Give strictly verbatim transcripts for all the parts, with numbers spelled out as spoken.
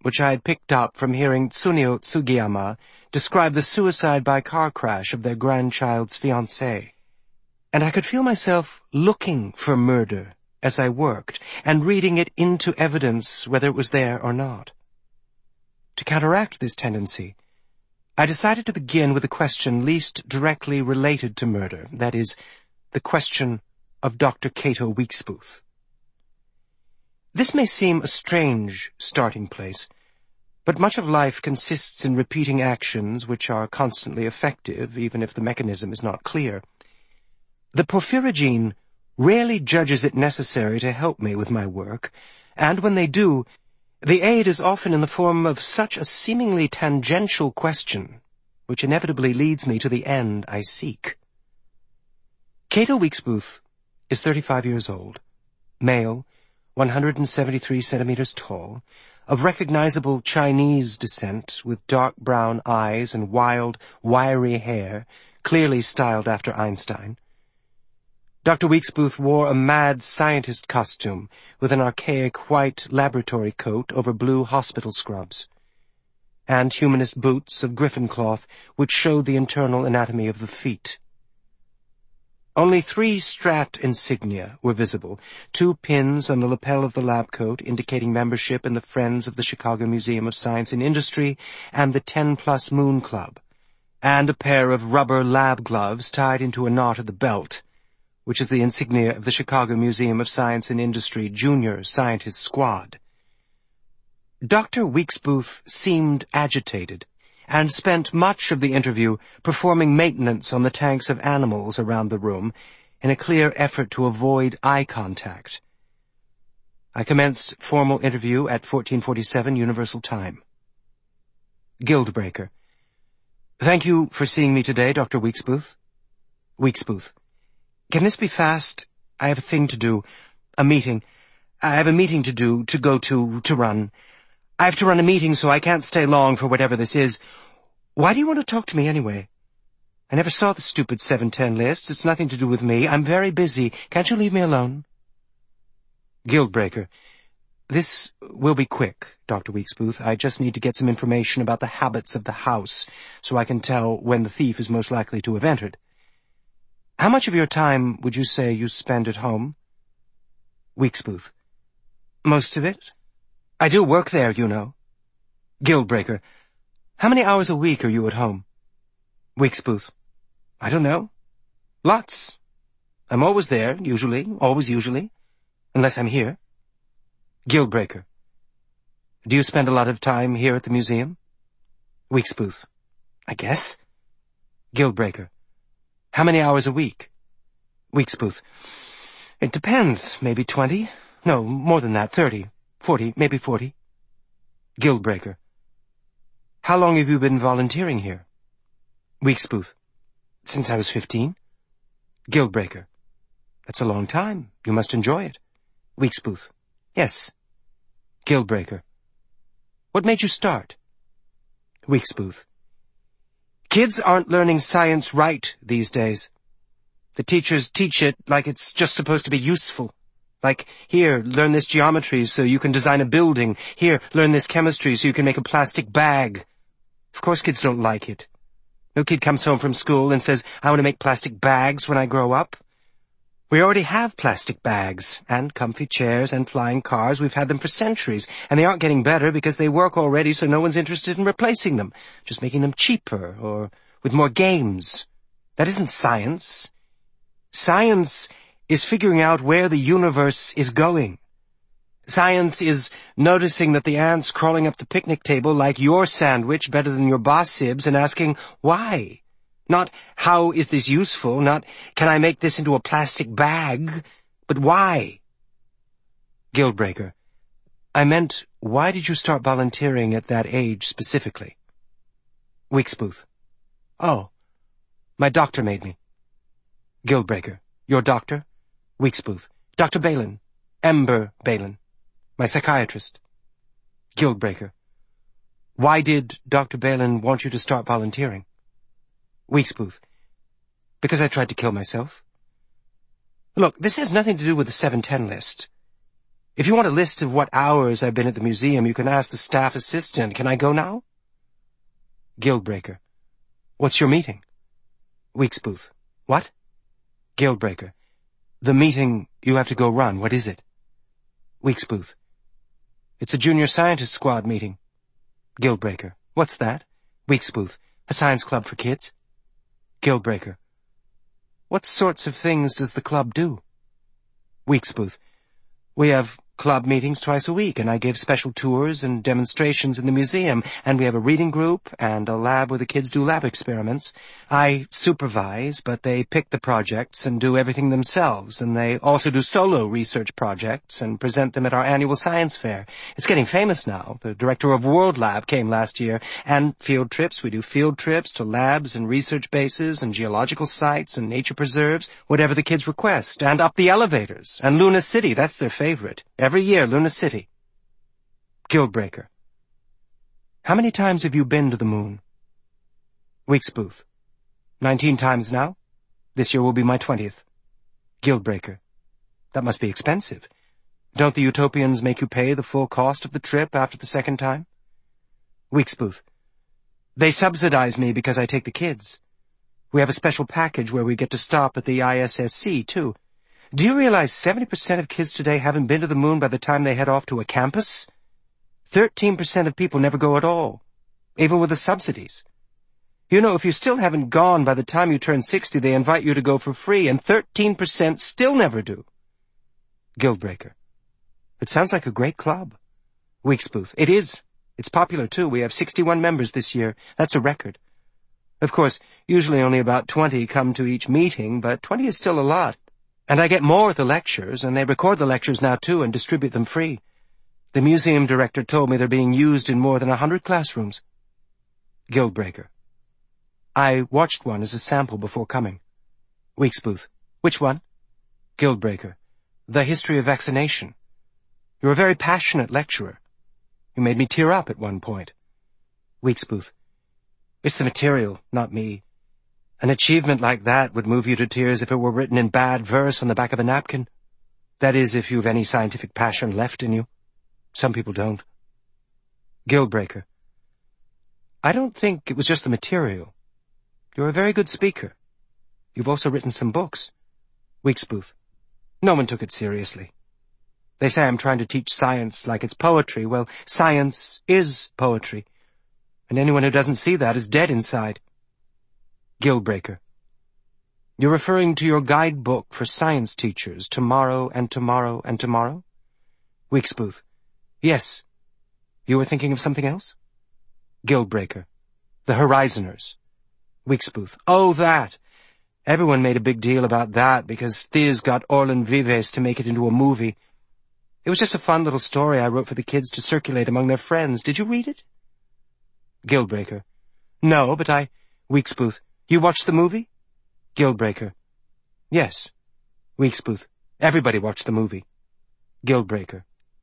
which I had picked up from hearing Tsuneo Tsugiyama describe the suicide by car crash of their grandchild's fiancée. And I could feel myself looking for murder as I worked, and reading it into evidence whether it was there or not. To counteract this tendency, I decided to begin with a question least directly related to murder, that is, the question of Doctor Cato Weeksbooth. This may seem a strange starting place, but much of life consists in repeating actions which are constantly effective, even if the mechanism is not clear. The porphyrogene rarely judges it necessary to help me with my work, and when they do, the aid is often in the form of such a seemingly tangential question, which inevitably leads me to the end I seek. Cato Weeksbooth is thirty-five years old, male, one hundred seventy-three centimeters tall, of recognizable Chinese descent, with dark brown eyes and wild, wiry hair, clearly styled after Einstein. Doctor Weeksbooth wore a mad scientist costume with an archaic white laboratory coat over blue hospital scrubs, and humanist boots of griffin cloth which showed the internal anatomy of the feet. Only three Strat insignia were visible, two pins on the lapel of the lab coat indicating membership in the Friends of the Chicago Museum of Science and Industry and the Ten Plus Moon Club, and a pair of rubber lab gloves tied into a knot at the belt, which is the insignia of the Chicago Museum of Science and Industry Junior Scientist Squad. Doctor Weeksbooth seemed agitated, and spent much of the interview performing maintenance on the tanks of animals around the room in a clear effort to avoid eye contact. I commenced formal interview at fourteen forty-seven Universal Time. Guildbreaker. Thank you for seeing me today, Doctor Weeksbooth. Weeksbooth. Can this be fast? I have a thing to do. A meeting. I have a meeting to do, to go to, to run. I have to run a meeting, so I can't stay long for whatever this is. Why do you want to talk to me anyway? I never saw the stupid seven ten list. It's nothing to do with me. I'm very busy. Can't you leave me alone? Guildbreaker. This will be quick, Doctor Weeksbooth. I just need to get some information about the habits of the house, so I can tell when the thief is most likely to have entered. How much of your time would you say you spend at home? Weeksbooth. Most of it. I do work there, you know. Guildbreaker. How many hours a week are you at home? Weeksbooth. I don't know. Lots. I'm always there, usually, always usually, unless I'm here. Guildbreaker. Do you spend a lot of time here at the museum? Weeksbooth. I guess. Guildbreaker. How many hours a week? Weeksbooth. It depends. Maybe twenty. No, more than that. Thirty. Forty. Maybe forty. Guildbreaker. How long have you been volunteering here? Weeksbooth. Since I was fifteen. Guildbreaker. That's a long time. You must enjoy it. Weeksbooth. Yes. Guildbreaker. What made you start? Weeksbooth. Kids aren't learning science right these days. The teachers teach it like it's just supposed to be useful. Like, here, learn this geometry so you can design a building. Here, learn this chemistry so you can make a plastic bag. Of course kids don't like it. No kid comes home from school and says, I want to make plastic bags when I grow up. We already have plastic bags, and comfy chairs, and flying cars. We've had them for centuries, and they aren't getting better because they work already, so no one's interested in replacing them, just making them cheaper, or with more games. That isn't science. Science is figuring out where the universe is going. Science is noticing that the ants crawling up the picnic table like your sandwich better than your boss Sibs and asking, why? Not, how is this useful? Not, can I make this into a plastic bag? But why? Guildbreaker. I meant, why did you start volunteering at that age specifically? Weeksbooth. Oh, my doctor made me. Guildbreaker. Your doctor? Weeksbooth. Doctor Balin. Ember Balin. My psychiatrist. Guildbreaker. Why did Doctor Balin want you to start volunteering? Weeksbooth. Because I tried to kill myself. Look, this has nothing to do with the seven ten list. If you want a list of what hours I've been at the museum, you can ask the staff assistant. Can I go now? Guildbreaker. What's your meeting? Weeks Booth. What? Guildbreaker. The meeting you have to go run. What is it? Weeks Booth. It's a junior scientist squad meeting. Guildbreaker. What's that? Weeks Booth. A science club for kids. Guildbreaker. What sorts of things does the club do? Weeks Booth. We have club meetings twice a week, and I give special tours and demonstrations in the museum, and we have a reading group and a lab where the kids do lab experiments. I supervise, but they pick the projects and do everything themselves, and they also do solo research projects and present them at our annual science fair. It's getting famous now. The director of World Lab came last year, and field trips. We do field trips to labs and research bases and geological sites and nature preserves, whatever the kids request, and up the elevators, and Luna City, that's their favorite. Every year, Luna City. Guildbreaker. How many times have you been to the moon? Weeks Booth. Nineteen times now. This year will be my twentieth. Guildbreaker. That must be expensive. Don't the Utopians make you pay the full cost of the trip after the second time? Weeks Booth. They subsidize me because I take the kids. We have a special package where we get to stop at the I S S C, too. Do you realize seventy percent of kids today haven't been to the moon by the time they head off to a campus? thirteen percent of people never go at all, even with the subsidies. You know, if you still haven't gone by the time you turn sixty, they invite you to go for free, and thirteen percent still never do. Guildbreaker. It sounds like a great club. Weeks Booth. It is. It's popular, too. We have sixty-one members this year. That's a record. Of course, usually only about twenty come to each meeting, but twenty is still a lot. And I get more at the lectures, and they record the lectures now, too, and distribute them free. The museum director told me they're being used in more than a hundred classrooms. Guildbreaker. I watched one as a sample before coming. Weeks Booth. Which one? Guildbreaker. The History of Vaccination. You're a very passionate lecturer. You made me tear up at one point. Weeks Booth. It's the material, not me. An achievement like that would move you to tears if it were written in bad verse on the back of a napkin. That is, if you've any scientific passion left in you. Some people don't. Guildbreaker. I don't think it was just the material. You're a very good speaker. You've also written some books. Weeks Booth. No one took it seriously. They say I'm trying to teach science like it's poetry. Well, science is poetry. And anyone who doesn't see that is dead inside. Guildbreaker. You're referring to your guidebook for science teachers, Tomorrow and Tomorrow and Tomorrow? Weeks Booth. Yes. You were thinking of something else? Guildbreaker. The Horizoners. Weeks Booth. Oh, that. Everyone made a big deal about that because Thiz got Orland Vives to make it into a movie. It was just a fun little story I wrote for the kids to circulate among their friends. Did you read it? Guildbreaker. No, but I... Weeks Booth. You watched the movie? Guildbreaker. Yes. Weeks Booth. Everybody watched the movie. Guildbreaker.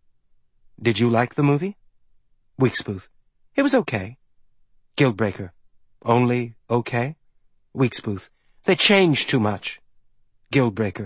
Did you like the movie? Weeks Booth. It was okay. Guildbreaker. Only okay? Weeks Booth. They changed too much. Guildbreaker.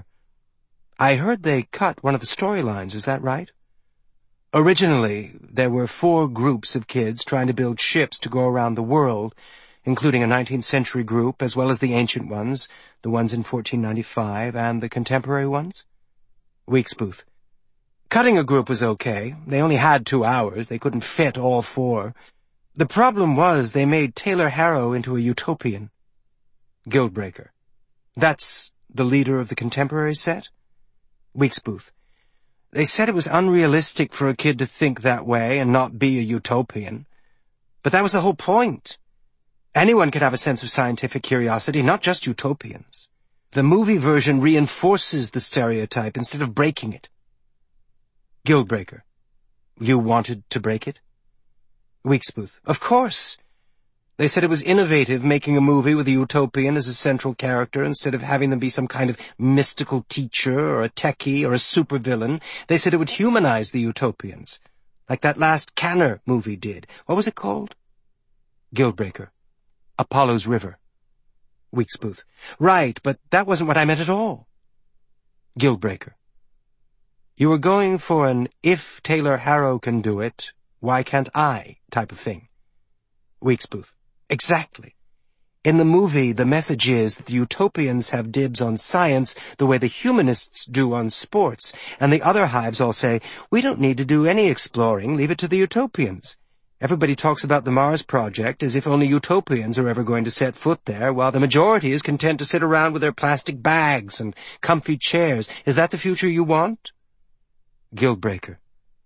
I heard they cut one of the storylines, is that right? Originally, there were four groups of kids trying to build ships to go around the world, including a nineteenth century group, as well as the ancient ones, the ones in fourteen ninety-five, and the contemporary ones? Weeks Booth. Cutting a group was okay. They only had two hours. They couldn't fit all four. The problem was they made Taylor Harrow into a utopian. Guildbreaker. That's the leader of the contemporary set? Weeks Booth. They said it was unrealistic for a kid to think that way and not be a utopian. But that was the whole point. Anyone can have a sense of scientific curiosity, not just utopians. The movie version reinforces the stereotype instead of breaking it. Guildbreaker. You wanted to break it? Weeks Booth. Of course. They said it was innovative making a movie with a utopian as a central character instead of having them be some kind of mystical teacher or a techie or a supervillain. They said it would humanize the utopians, like that last Canner movie did. What was it called? Guildbreaker. Apollo's River. Weeks Booth. Right, but that wasn't what I meant at all. Guildbreaker. You were going for an if Taylor Harrow can do it, why can't I type of thing. Weeksbooth. Exactly. In the movie, the message is that the utopians have dibs on science the way the humanists do on sports, and the other hives all say, we don't need to do any exploring, leave it to the utopians. Everybody talks about the Mars Project as if only utopians are ever going to set foot there, while the majority is content to sit around with their plastic bags and comfy chairs. Is that the future you want? Guildbreaker.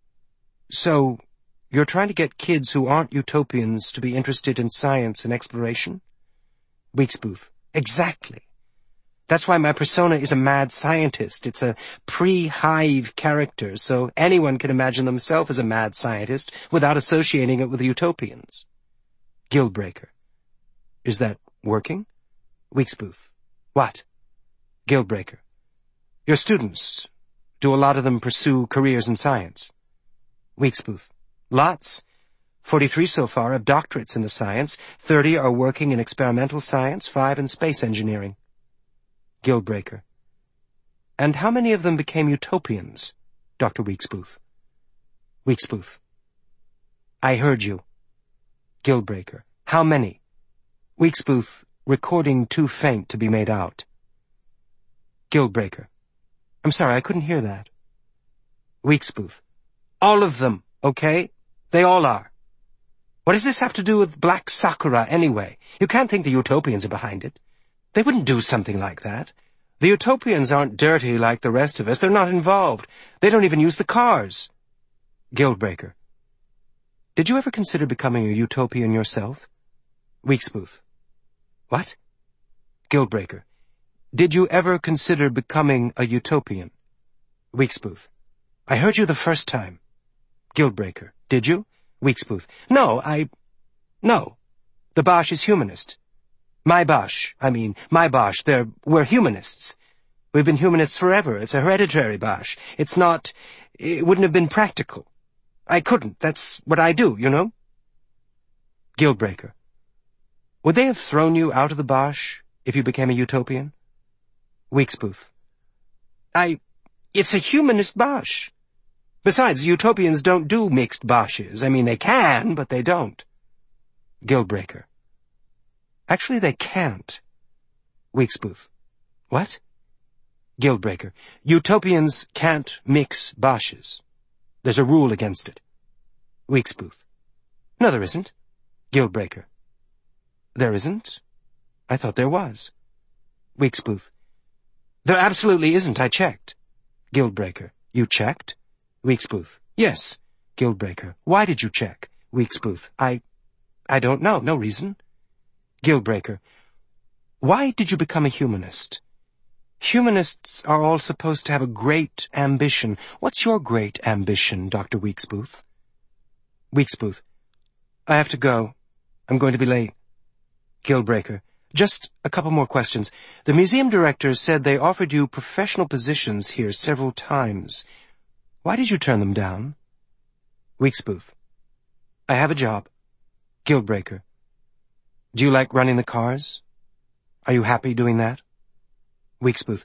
So, you're trying to get kids who aren't utopians to be interested in science and exploration? Weeksbooth. Exactly. That's why my persona is a mad scientist. It's a pre-hive character, so anyone can imagine themselves as a mad scientist without associating it with the utopians. Guildbreaker. Is that working? Weeksbooth. What? Guildbreaker. Your students, do a lot of them pursue careers in science? Weeksbooth. Lots. Forty-three so far have doctorates in the science, thirty are working in experimental science, five in space engineering. Guildbreaker. And how many of them became utopians, Doctor Weeksbooth? Weeksbooth. I heard you. Guildbreaker. How many? Weeksbooth, recording too faint to be made out. Guildbreaker. I'm sorry, I couldn't hear that. Weeksbooth. All of them, okay? They all are. What does this have to do with Black Sakura, anyway? You can't think the utopians are behind it. They wouldn't do something like that. The utopians aren't dirty like the rest of us. They're not involved. They don't even use the cars. Guildbreaker. Did you ever consider becoming a utopian yourself? Weeksbooth. What? Guildbreaker. Did you ever consider becoming a utopian? Weeksbooth. I heard you the first time. Guildbreaker. Did you? Weeksbooth. No, I... No. The Bosch is humanist. My Bosch. I mean, my Bosch. They're... We're humanists. We've been humanists forever. It's a hereditary Bosch. It's not... It wouldn't have been practical. I couldn't. That's what I do, you know? Guildbreaker. Would they have thrown you out of the Bosch if you became a utopian? Weeksbooth. I... It's a humanist Bosch. Besides, utopians don't do mixed Bosches. I mean, they can, but they don't. Guildbreaker. Actually, they can't. Weeksbooth. What? Guildbreaker. Utopians can't mix Bosches. There's a rule against it. Weeksbooth. No, there isn't. Guildbreaker. There isn't? I thought there was. Weeksbooth. There absolutely isn't. I checked. Guildbreaker. You checked? Weeksbooth. Yes. Guildbreaker. Why did you check? Weeksbooth. I... I don't know. No reason. Guildbreaker. Why did you become a humanist? Humanists are all supposed to have a great ambition. What's your great ambition, Doctor Weeksbooth? Weeksbooth. I have to go. I'm going to be late. Guildbreaker. Just a couple more questions. The museum director said they offered you professional positions here several times. Why did you turn them down? Weeksbooth. I have a job. Guildbreaker. Do you like running the cars? Are you happy doing that? Weeksbooth.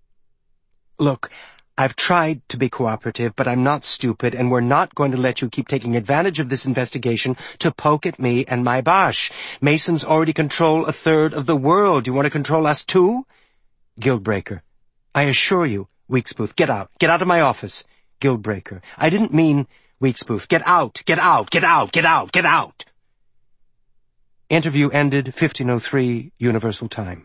Look, I've tried to be cooperative, but I'm not stupid, and we're not going to let you keep taking advantage of this investigation to poke at me and my Bosch. Masons already control a third of the world. Do you want to control us too? Guildbreaker. I assure you. Weeksbooth. Get out. Get out of my office. Guildbreaker. I didn't mean... Weeksbooth. Get out. Get out. Get out. Get out. Get out. Interview ended fifteen oh three Universal Time.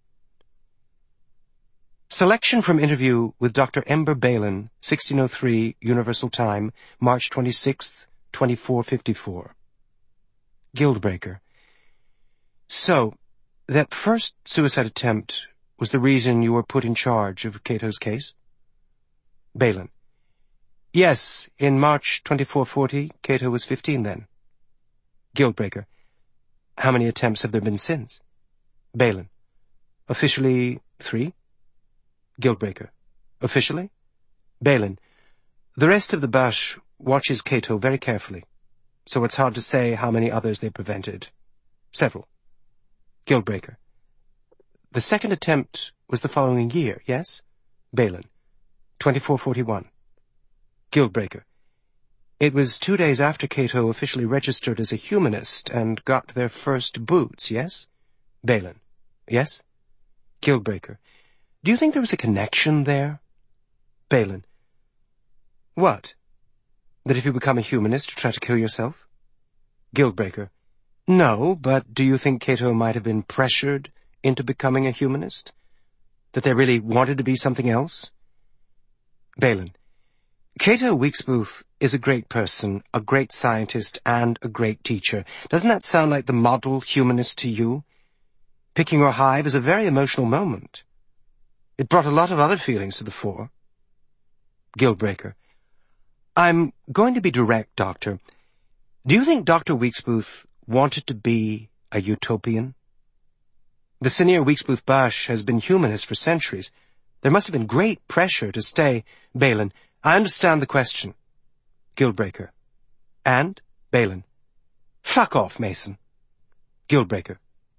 Selection from interview with Doctor Ember Balin, sixteen oh three Universal Time, March twenty-sixth, twenty-four fifty-four. Guildbreaker. So, that first suicide attempt was the reason you were put in charge of Cato's case? Balin. Yes, in March twenty-four forty, Cato was fifteen then. Guildbreaker. How many attempts have there been since? Balin. Officially, three. Guildbreaker. Officially? Balin. The rest of the Bosch watches Cato very carefully, so it's hard to say how many others they prevented. Several. Guildbreaker. The second attempt was the following year, yes? Balin. twenty-four forty-one. Guildbreaker. It was two days after Cato officially registered as a humanist and got their first boots, yes? Balin. Yes? Guildbreaker. Do you think there was a connection there? Balin. What? That if you become a humanist, you try to kill yourself? Guildbreaker. No, but do you think Cato might have been pressured into becoming a humanist? That they really wanted to be something else? Balin. Cato Weeksbooth is a great person, a great scientist, and a great teacher. Doesn't that sound like the model humanist to you? Picking your hive is a very emotional moment. It brought a lot of other feelings to the fore. Guildbreaker. I'm going to be direct, Doctor. Do you think Doctor Weeksbooth wanted to be a utopian? The Senir Weeksbooth Bash has been humanist for centuries. There must have been great pressure to stay. Balin. I understand the question. Guildbreaker. And? Balin. Fuck off, Mason. Guildbreaker.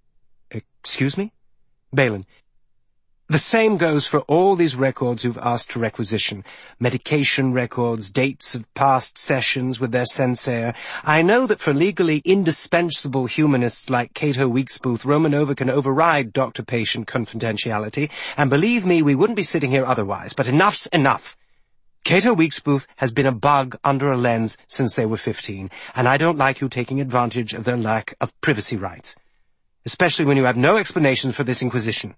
Excuse me? Balin. The same goes for all these records who've asked for requisition. Medication records, dates of past sessions with their sensei. I know that for legally indispensable humanists like Cato Weeksbooth, Romanova can override doctor-patient confidentiality, and believe me, we wouldn't be sitting here otherwise. But enough's enough. Cato Weeksbooth has been a bug under a lens since they were fifteen, and I don't like you taking advantage of their lack of privacy rights, especially when you have no explanation for this inquisition.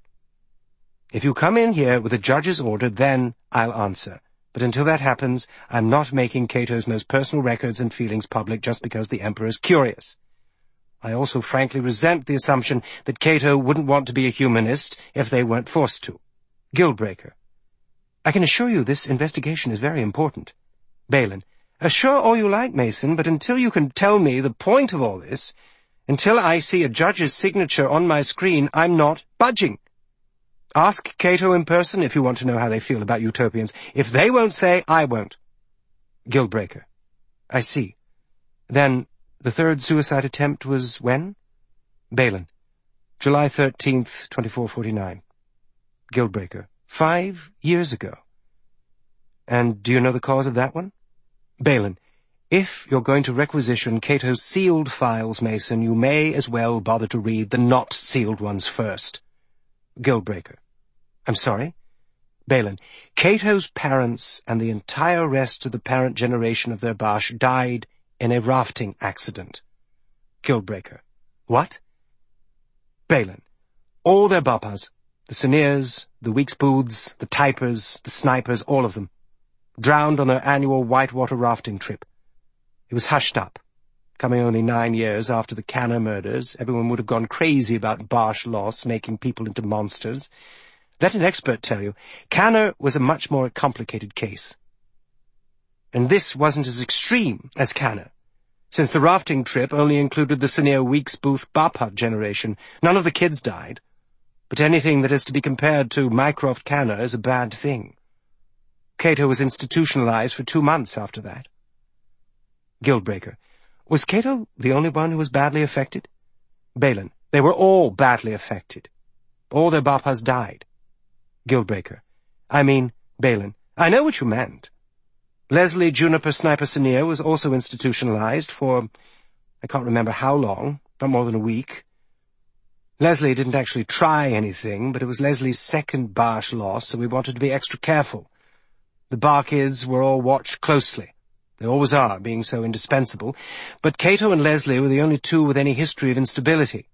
If you come in here with a judge's order, then I'll answer. But until that happens, I'm not making Cato's most personal records and feelings public just because the Emperor's curious. I also frankly resent the assumption that Cato wouldn't want to be a humanist if they weren't forced to. Guildbreaker. I can assure you this investigation is very important. Balin. Assure all you like, Mason, but until you can tell me the point of all this, until I see a judge's signature on my screen, I'm not budging. Ask Cato in person if you want to know how they feel about utopians. If they won't say, I won't. Guildbreaker. I see. Then the third suicide attempt was when? Balin. July thirteenth, twenty-four forty-nine. Guildbreaker. Five years ago. And do you know the cause of that one? Balin. If you're going to requisition Cato's sealed files, Mason, you may as well bother to read the not sealed ones first. Guildbreaker. I'm sorry? Balin. Cato's parents and the entire rest of the parent generation of their Bash died in a rafting accident. Guildbreaker. What? Balin. All their Bapas, the Senirs, the Weeksbooths, the Typers, the Snipers, all of them, drowned on their annual whitewater rafting trip. It was hushed up. Coming only nine years after the Canner murders, everyone would have gone crazy about Bash loss making people into monsters. Let an expert tell you, Canner was a much more complicated case. And this wasn't as extreme as Canner, since the rafting trip only included the Senir Weeksbooth Bapa generation. None of the kids died, but anything that is to be compared to Mycroft Canner is a bad thing. Cato was institutionalized for two months after that. Guildbreaker. Was Cato the only one who was badly affected? Balin. They were all badly affected. All their Bapas died. Guildbreaker. I mean, Balin. I know what you meant. Leslie Juniper Sniper Senir was also institutionalized for, I can't remember how long, not more than a week. Leslie didn't actually try anything, but it was Leslie's second Bash loss, so we wanted to be extra careful. The Bar kids were all watched closely. They always are, being so indispensable, but Cato and Leslie were the only two with any history of instability.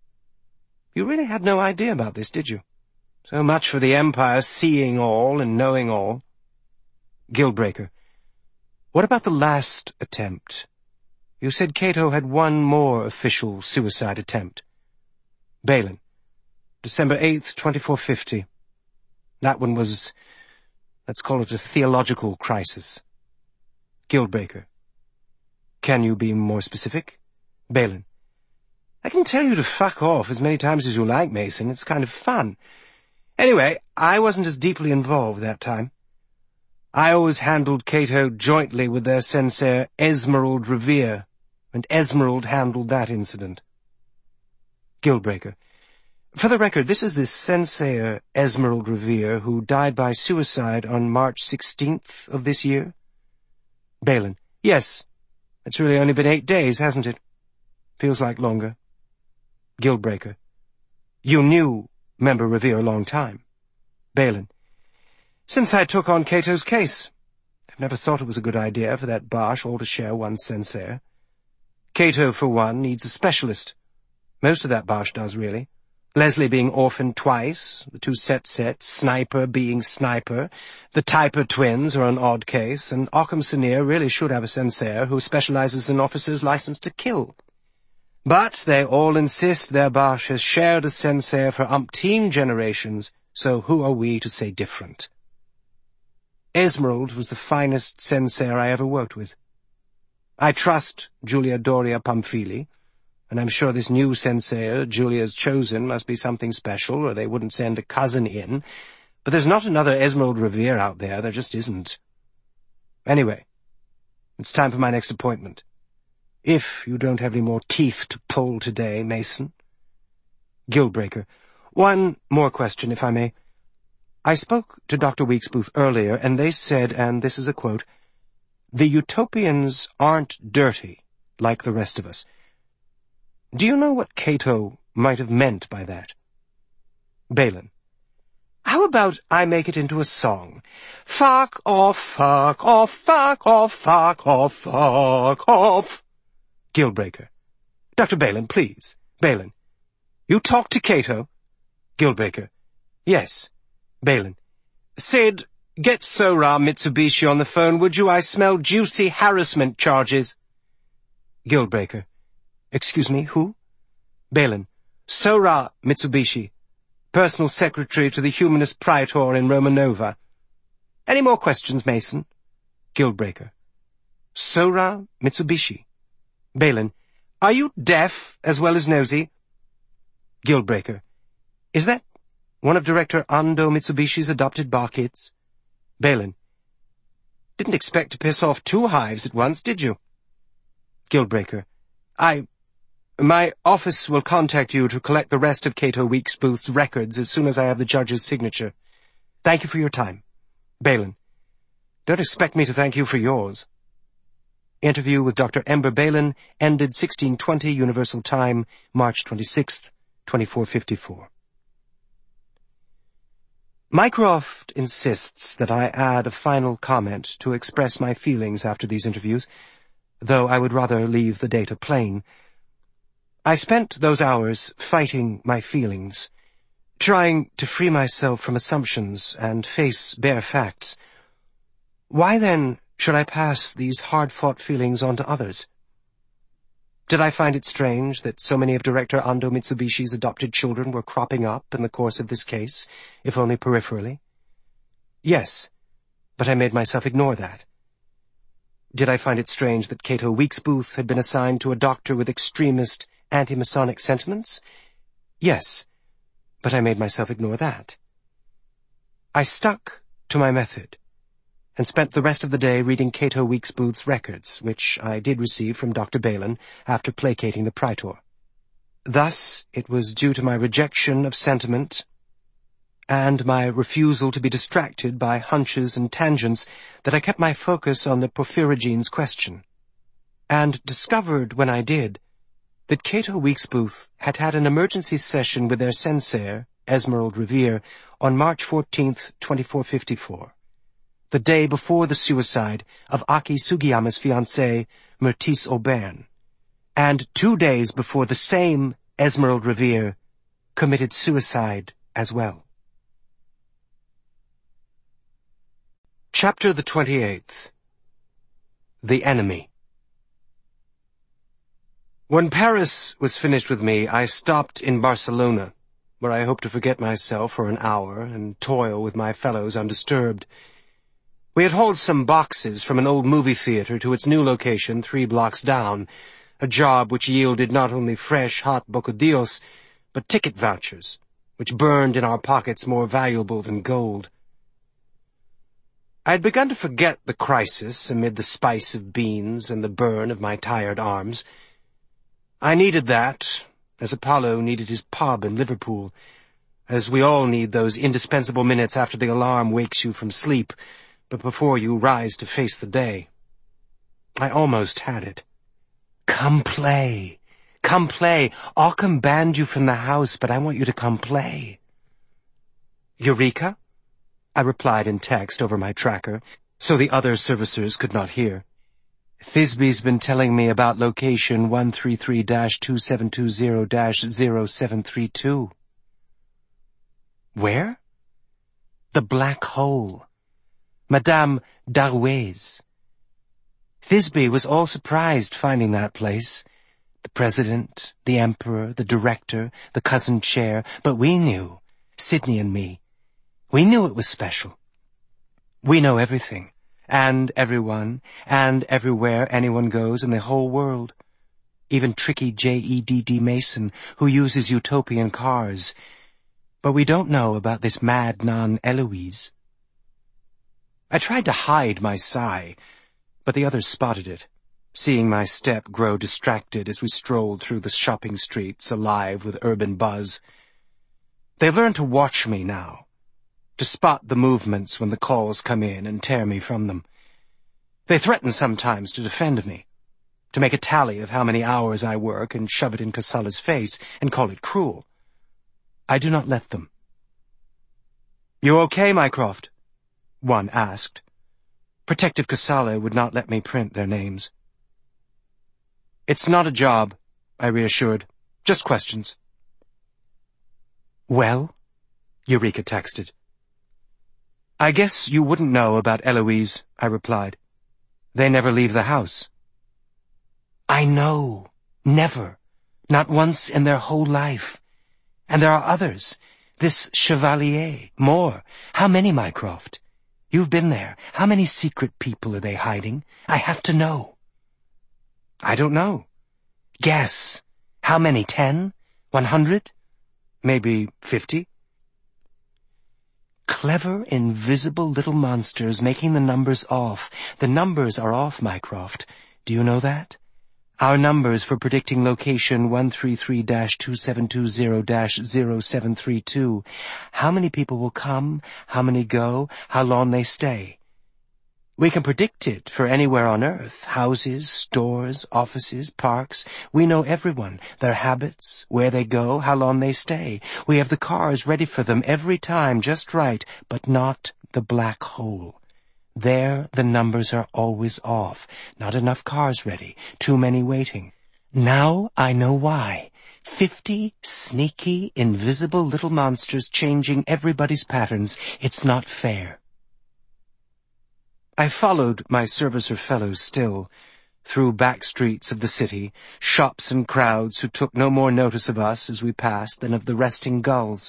You really had no idea about this, did you? So much for the Empire seeing all and knowing all. Guildbreaker. What about the last attempt? You said Cato had one more official suicide attempt. Balin. December eighth, twenty-four fifty. That one was, let's call it a theological crisis. Guildbreaker. Can you be more specific? Balin. I can tell you to fuck off as many times as you like, Mason. It's kind of fun. Anyway, I wasn't as deeply involved that time. I always handled Cato jointly with their sensei Esmerald Revere, and Esmerald handled that incident. Guildbreaker. For the record, this is the sensei Esmerald Revere who died by suicide on March sixteenth of this year. Balin. Yes. It's really only been eight days, hasn't it? Feels like longer. Guildbreaker. You knew Member Revere a long time. Balin. Since I took on Cato's case. I've never thought it was a good idea for that Boche all to share one Sensei. Cato, for one, needs a specialist. Most of that Boche does, really. Leslie being orphaned twice, the two set-sets, Sniper being Sniper, the Typer twins are an odd case, and Occam Senior really should have a Sensei who specializes in officers licensed to kill. But they all insist their Boche has shared a Sensei for umpteen generations, so who are we to say different? Esmeralda was the finest Sensei I ever worked with. I trust Julia Doria Pamphili, and I'm sure this new Sensei Julia's chosen must be something special, or they wouldn't send a cousin in, but there's not another Esmeralda Revere out there, there just isn't. Anyway, it's time for my next appointment. If you don't have any more teeth to pull today, Mason. Guildbreaker. One more question, if I may. I spoke to Doctor Weeksbooth earlier, and they said, and this is a quote, "The Utopians aren't dirty, like the rest of us." Do you know what Cato might have meant by that? Balin. How about I make it into a song? Fuck off, fuck off, fuck off, fuck off, fuck off. Guildbreaker. Doctor Balin, please. Balin. You talk to Cato? Guildbreaker. Yes. Balin. Sid, get Sora Mitsubishi on the phone, would you? I smell juicy harassment charges. Guildbreaker. Excuse me, who? Balin. Sora Mitsubishi, personal secretary to the Humanist Praetor in Romanova. Any more questions, Mason? Guildbreaker. Sora Mitsubishi. Balin. Are you deaf as well as nosy? Guildbreaker. Is that one of Director Ando Mitsubishi's adopted bar kids? Balin. Didn't expect to piss off two hives at once, did you? Guildbreaker. I... My office will contact you to collect the rest of Cato Weeksbooth's records as soon as I have the judge's signature. Thank you for your time. Balin. Don't expect me to thank you for yours. Interview with Doctor Ember Balin ended sixteen twenty Universal Time, March twenty-sixth, twenty-four fifty-four. Mycroft insists that I add a final comment to express my feelings after these interviews, though I would rather leave the data plain. I spent those hours fighting my feelings, trying to free myself from assumptions and face bare facts. Why, then, should I pass these hard-fought feelings on to others? Did I find it strange that so many of Director Ando Mitsubishi's adopted children were cropping up in the course of this case, if only peripherally? Yes, but I made myself ignore that. Did I find it strange that Cato Weeksbooth had been assigned to a doctor with extremist anti-Masonic sentiments? Yes, but I made myself ignore that. I stuck to my method, and spent the rest of the day reading Cato Weeksbooth's records, which I did receive from Doctor Balin after placating the Praetor. Thus, it was due to my rejection of sentiment and my refusal to be distracted by hunches and tangents that I kept my focus on the Porphyrogenes question, and discovered, when I did, that Cato Weeksbooth had had an emergency session with their Sensei, Esmeralda Revere, on March fourteenth, twenty-four fifty-four, the day before the suicide of Aki Sugiyama's fiancée, Myrtise Auberne, and two days before the same Esmeralda Revere committed suicide as well. Chapter the twenty-eighth. The Enemy. When Paris was finished with me, I stopped in Barcelona, where I hoped to forget myself for an hour and toil with my fellows undisturbed. We had hauled some boxes from an old movie theater to its new location three blocks down, a job which yielded not only fresh, hot bocadillos, but ticket vouchers, which burned in our pockets more valuable than gold. I had begun to forget the crisis amid the spice of beans and the burn of my tired arms. I needed that, as Apollo needed his pub in Liverpool, as we all need those indispensable minutes after the alarm wakes you from sleep, but before you rise to face the day. I almost had it. Come play. Come play. Occam banned you from the house, but I want you to come play. Eureka? I replied in text over my tracker, so the other servicers could not hear. Thisby's been telling me about location one three three dash two seven two zero dash zero seven three two. Where? The Black Hole. Madame Darwez. Thisby was all surprised finding that place. The president, the emperor, the director, the cousin chair, but we knew, Sidney and me. We knew it was special. We know everything, and everyone, and everywhere anyone goes in the whole world. Even tricky J E D D Mason, who uses utopian cars. But we don't know about this mad nun Eloise. I tried to hide my sigh, but the others spotted it, seeing my step grow distracted as we strolled through the shopping streets alive with urban buzz. They've learned to watch me now, to spot the movements when the calls come in and tear me from them. They threaten sometimes to defend me, to make a tally of how many hours I work and shove it in Casala's face and call it cruel. I do not let them. "You okay, Mycroft?" one asked. Protective Casala would not let me print their names. "It's not a job," I reassured. "Just questions." "Well?" Eureka texted. "I guess you wouldn't know about Eloise," I replied. "They never leave the house." "I know. Never. Not once in their whole life. And there are others. This Chevalier. More. How many, Mycroft? You've been there. How many secret people are they hiding? I have to know." "I don't know." "Guess. How many? Ten? One hundred? Maybe fifty?" Clever, invisible little monsters making the numbers off. The numbers are off, Mycroft. Do you know that? Our numbers for predicting location one three three dash two seven two zero dash zero seven three two. How many people will come, how many go, how long they stay. We can predict it for anywhere on Earth, houses, stores, offices, parks. We know everyone, their habits, where they go, how long they stay. We have the cars ready for them every time, just right, but not the Black Hole. There the numbers are always off. Not enough cars ready, too many waiting. Now I know why. Fifty sneaky, invisible little monsters changing everybody's patterns. It's not fair. I followed my servicer fellows still, through back streets of the city, shops and crowds who took no more notice of us as we passed than of the resting gulls.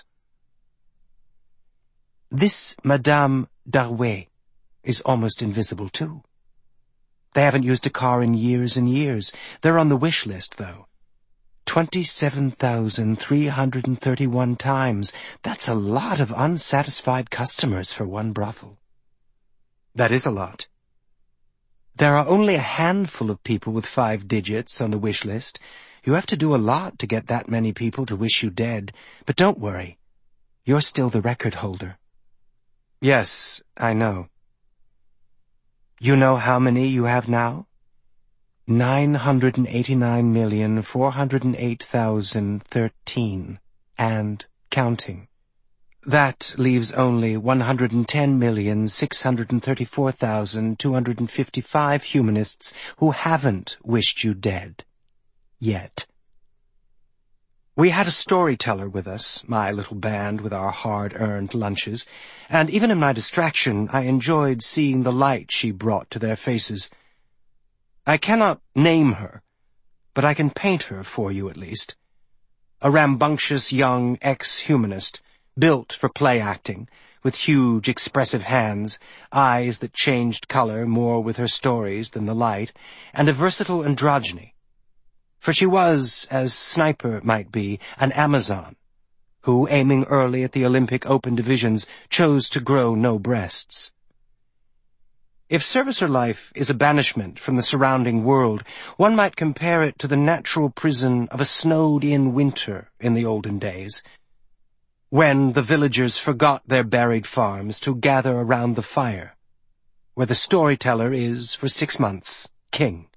This Madame Darwez is almost invisible, too. They haven't used a car in years and years. They're on the wish list, though. twenty-seven thousand three hundred thirty-one times. That's a lot of unsatisfied customers for one brothel. That is a lot. There are only a handful of people with five digits on the wish list. You have to do a lot to get that many people to wish you dead. But don't worry. You're still the record holder. Yes, I know. You know how many you have now? Nine hundred and eighty-nine million, four hundred and eight thousand, thirteen. And counting. That leaves only one hundred and ten million, six hundred and thirty-four thousand, two hundred and fifty-five humanists who haven't wished you dead. Yet. We had a storyteller with us, my little band with our hard-earned lunches, and even in my distraction I enjoyed seeing the light she brought to their faces. I cannot name her, but I can paint her for you at least. A rambunctious young ex-humanist, built for play acting, with huge expressive hands, eyes that changed color more with her stories than the light, and a versatile androgyny. For she was, as Sniper might be, an Amazon, who, aiming early at the Olympic Open divisions, chose to grow no breasts. If servicer life is a banishment from the surrounding world, one might compare it to the natural prison of a snowed-in winter in the olden days, when the villagers forgot their buried farms to gather around the fire, where the storyteller is, for six months, king.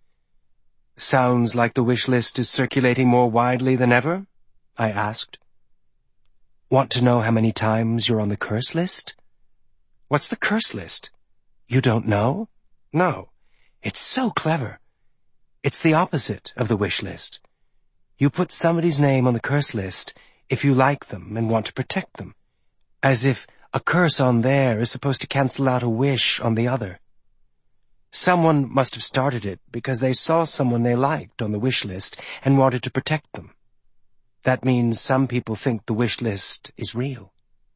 Sounds like the wish list is circulating more widely than ever? I asked. Want to know how many times you're on the curse list? What's the curse list? You don't know? No. It's so clever. It's the opposite of the wish list. You put somebody's name on the curse list if you like them and want to protect them, as if a curse on there is supposed to cancel out a wish on the other. Someone must have started it because they saw someone they liked on the wish list and wanted to protect them. That means some people think the wish list is real.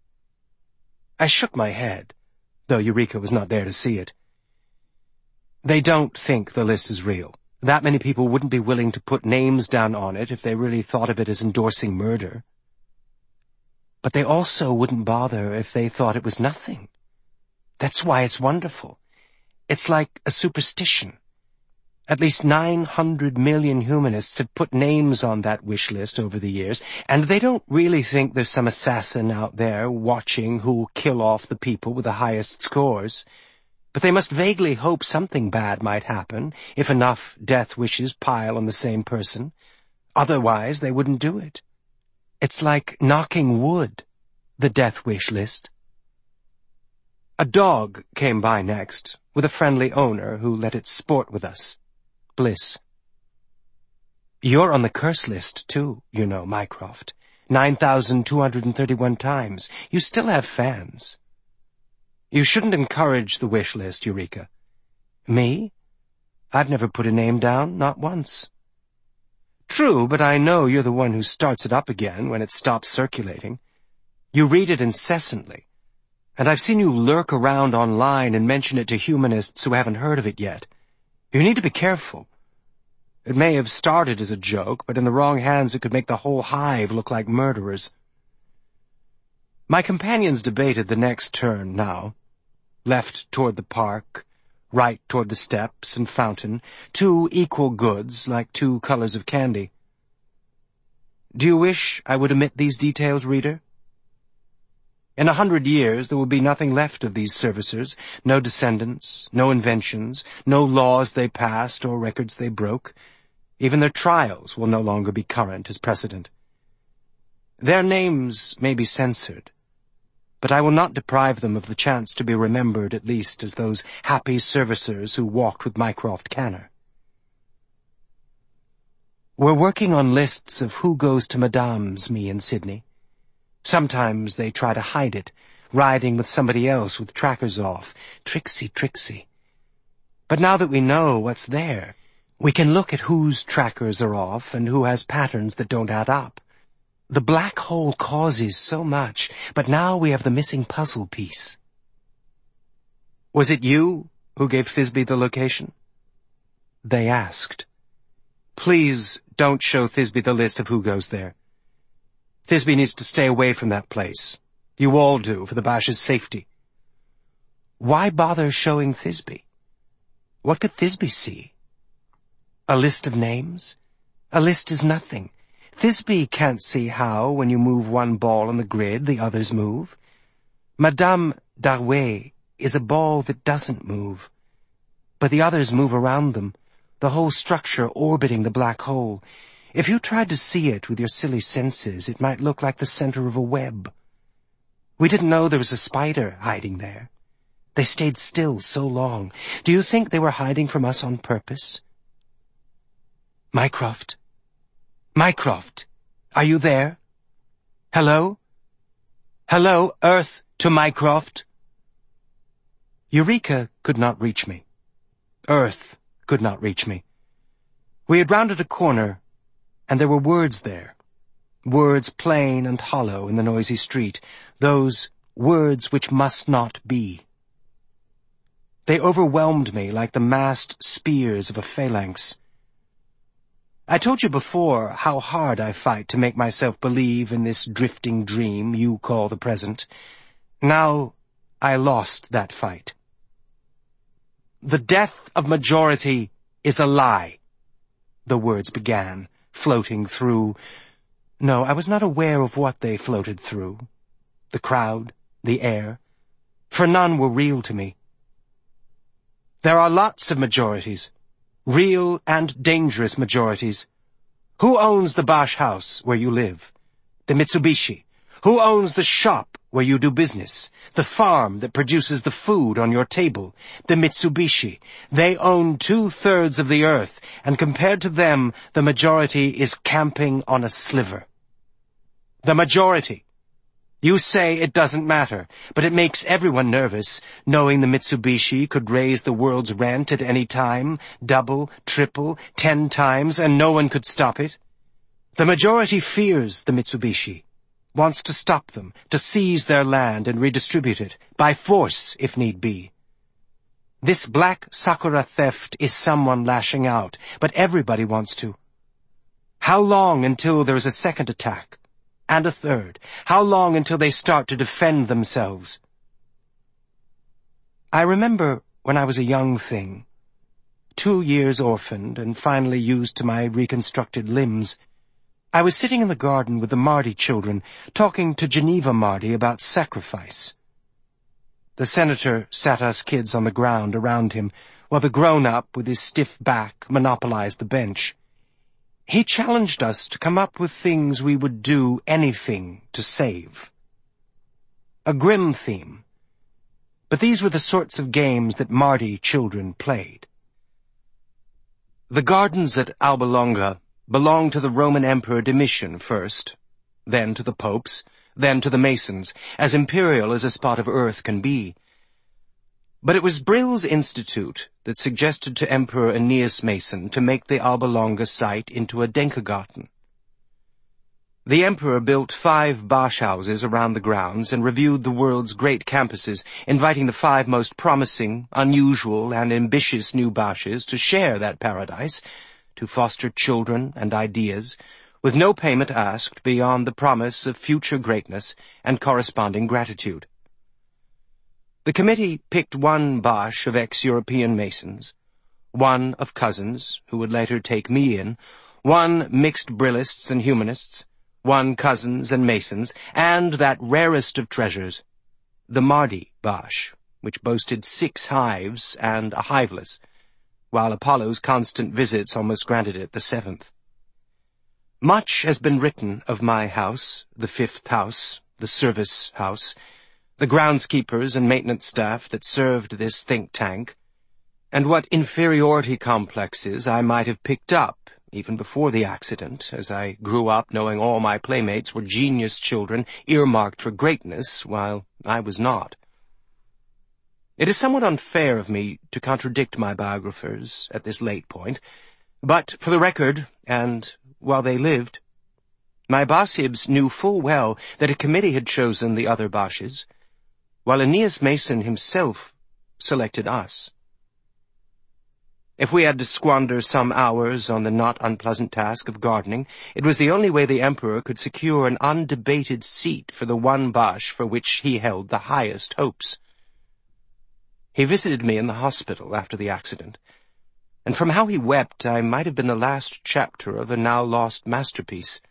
I shook my head, though Eureka was not there to see it. They don't think the list is real. That many people wouldn't be willing to put names down on it if they really thought of it as endorsing murder. But they also wouldn't bother if they thought it was nothing. That's why it's wonderful. It's like a superstition. At least nine hundred million humanists have put names on that wish list over the years, and they don't really think there's some assassin out there watching who'll kill off the people with the highest scores. But they must vaguely hope something bad might happen if enough death wishes pile on the same person. Otherwise, they wouldn't do it. It's like knocking wood, the death wish list. A dog came by next, with a friendly owner who let it sport with us. Bliss. You're on the curse list, too, you know, Mycroft. nine thousand two hundred thirty-one times. You still have fans. You shouldn't encourage the wish list, Eureka. Me? I've never put a name down, not once. True, but I know you're the one who starts it up again when it stops circulating. You read it incessantly, and I've seen you lurk around online and mention it to humanists who haven't heard of it yet. You need to be careful. It may have started as a joke, but in the wrong hands it could make the whole hive look like murderers. My companions debated the next turn now. Left toward the park, right toward the steps and fountain, two equal goods like two colors of candy. Do you wish I would omit these details, reader? In a hundred years there will be nothing left of these servicers, no descendants, no inventions, no laws they passed or records they broke. Even their trials will no longer be current as precedent. Their names may be censored, but I will not deprive them of the chance to be remembered at least as those happy servicers who walked with Mycroft Canner. We're working on lists of who goes to Madame's, me and Sydney. Sometimes they try to hide it, riding with somebody else with trackers off. Tricksy, tricksy. But now that we know what's there, we can look at whose trackers are off and who has patterns that don't add up. The black hole causes so much, but now we have the missing puzzle piece. Was it you who gave Thisbe the location? They asked. Please don't show Thisbe the list of who goes there. Thisbe needs to stay away from that place. You all do, for the Bash's safety. Why bother showing Thisbe? What could Thisbe see? A list of names? A list is nothing. Thisbe can't see how, when you move one ball on the grid, the others move. Madame Darway is a ball that doesn't move. But the others move around them, the whole structure orbiting the black hole. If you tried to see it with your silly senses, it might look like the center of a web. We didn't know there was a spider hiding there. They stayed still so long. Do you think they were hiding from us on purpose? Mycroft? Mycroft, are you there? Hello? Hello, Earth to Mycroft? Eureka could not reach me. Earth could not reach me. We had rounded a corner, and there were words there. Words plain and hollow in the noisy street. Those words which must not be. They overwhelmed me like the massed spears of a phalanx. I told you before how hard I fight to make myself believe in this drifting dream you call the present. Now I lost that fight. The death of majority is a lie, the words began, floating through. No, I was not aware of what they floated through. The crowd, the air, for none were real to me. There are lots of majorities, Real and dangerous majorities. Who owns the Bosch house where you live? The Mitsubishi. Who owns the shop where you do business? The farm that produces the food on your table? The Mitsubishi. They own two-thirds of the earth, and compared to them, the majority is camping on a sliver. The majority. You say it doesn't matter, but it makes everyone nervous, knowing the Mitsubishi could raise the world's rent at any time, double, triple, ten times, and no one could stop it. The majority fears the Mitsubishi, wants to stop them, to seize their land and redistribute it, by force if need be. This black Sakura theft is someone lashing out, but everybody wants to. How long until there is a second attack? And a third? How long until they start to defend themselves? I remember when I was a young thing, two years orphaned and finally used to my reconstructed limbs, I was sitting in the garden with the Mardi children, talking to Geneva Mardi about sacrifice. The senator sat us kids on the ground around him, while the grown-up, with his stiff back, monopolized the bench. He challenged us to come up with things we would do anything to save. A grim theme. But these were the sorts of games that Mardi children played. The gardens at Alba Longa belonged to the Roman Emperor Domitian first, then to the popes, then to the Masons, as imperial as a spot of earth can be. But it was Brill's Institute that suggested to Emperor Aeneas Mason to make the Alba Longa site into a Denkergarten. The emperor built five Bosch houses around the grounds and reviewed the world's great campuses, inviting the five most promising, unusual, and ambitious new Bosches to share that paradise, to foster children and ideas, with no payment asked beyond the promise of future greatness and corresponding gratitude. The committee picked one Bosch of ex-European Masons, one of cousins, who would later take me in, one mixed Brillists and Humanists, one cousins and Masons, and that rarest of treasures, the Mardi Bosch, which boasted six hives and a hiveless, while Apollo's constant visits almost granted it the seventh. Much has been written of my house, the fifth house, the service house, the groundskeepers and maintenance staff that served this think tank, and what inferiority complexes I might have picked up even before the accident, as I grew up knowing all my playmates were genius children earmarked for greatness, while I was not. It is somewhat unfair of me to contradict my biographers at this late point, but for the record, and while they lived, my Bossibs knew full well that a committee had chosen the other Bosches, while Aeneas Mason himself selected us. If we had to squander some hours on the not unpleasant task of gardening, it was the only way the Emperor could secure an undebated seat for the one Bosch for which he held the highest hopes. He visited me in the hospital after the accident, and from how he wept I might have been the last chapter of a now-lost masterpiece.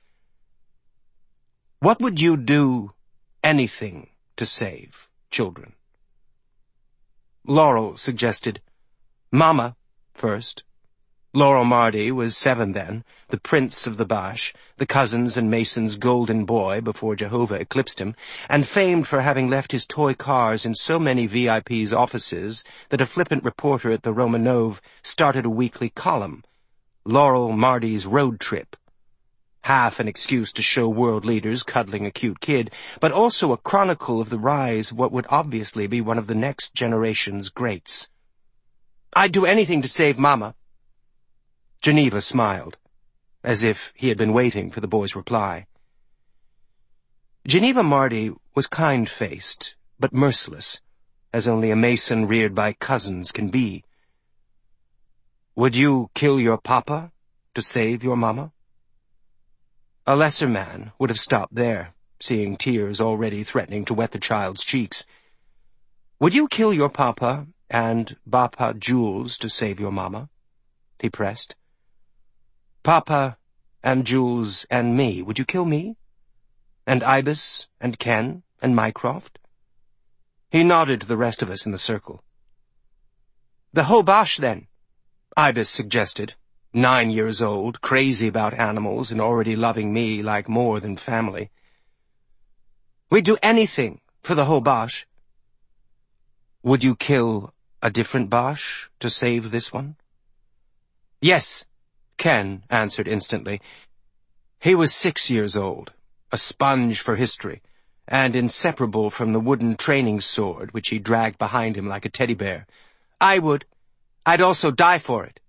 What would you do anything to save, children? Laurel suggested, Mama, first. Laurel Mardi was seven then, the prince of the Bosch, the cousins and Mason's golden boy before Jehovah eclipsed him, and famed for having left his toy cars in so many V I P's offices that a flippant reporter at the Romanov started a weekly column, Laurel Mardi's Road Trip. Half an excuse to show world leaders cuddling a cute kid, but also a chronicle of the rise of what would obviously be one of the next generation's greats. I'd do anything to save Mama. Geneva smiled, as if he had been waiting for the boy's reply. Geneva Mardi was kind-faced, but merciless, as only a Mason reared by cousins can be. Would you kill your papa to save your mama? A lesser man would have stopped there, seeing tears already threatening to wet the child's cheeks. Would you kill your papa and Bapa Jules to save your mama? He pressed. Papa and Jules and me, would you kill me? And Ibis and Ken and Mycroft? He nodded to the rest of us in the circle. The whole Bosch, then, Ibis suggested, nine years old, crazy about animals, and already loving me like more than family. We'd do anything for the whole Bosch. Would you kill a different Bosch to save this one? Yes, Ken answered instantly. He was six years old, a sponge for history, and inseparable from the wooden training sword which he dragged behind him like a teddy bear. I would. I'd also die for it.